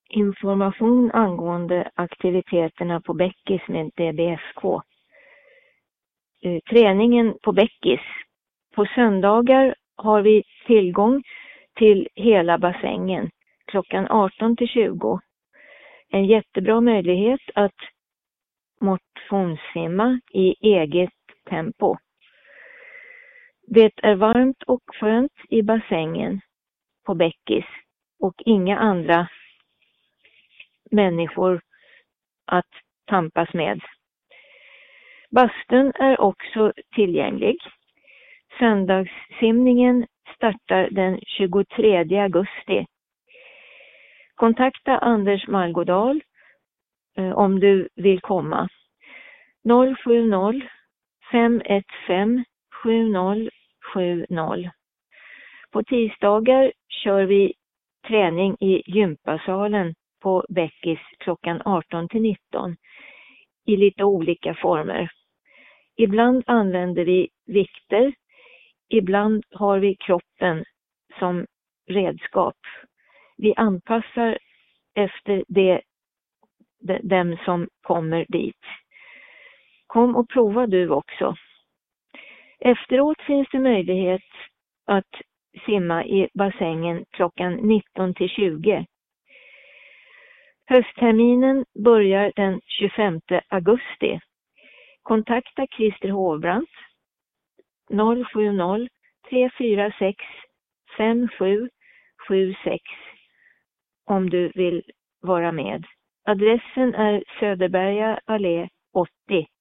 Information angående aktiviteterna på Bäckis med DBFK. Träningen på Bäckis. På söndagar har vi tillgång till hela bassängen klockan 18 till 20. En jättebra möjlighet att motionssimma i eget tempo. Det är varmt och skönt i bassängen på Bäckis och inga andra människor att tampas med. Bastun är också tillgänglig. Söndagssimningen startar den 23 augusti. Kontakta Anders Malgodal om du vill komma. 070 515 7070. På tisdagar kör vi träning i gympasalen på Bäckis klockan 18 till 19 i lite olika former. Ibland använder vi vikter, ibland har vi kroppen som redskap. Vi anpassar efter dem som kommer dit. Kom och prova du också. Efteråt finns det möjlighet att simma i bassängen klockan 19 till 20. Höstterminen börjar den 25 augusti. Kontakta Christer Hovbrandt 070 346 5776 om du vill vara med. Adressen är Söderberga allé 80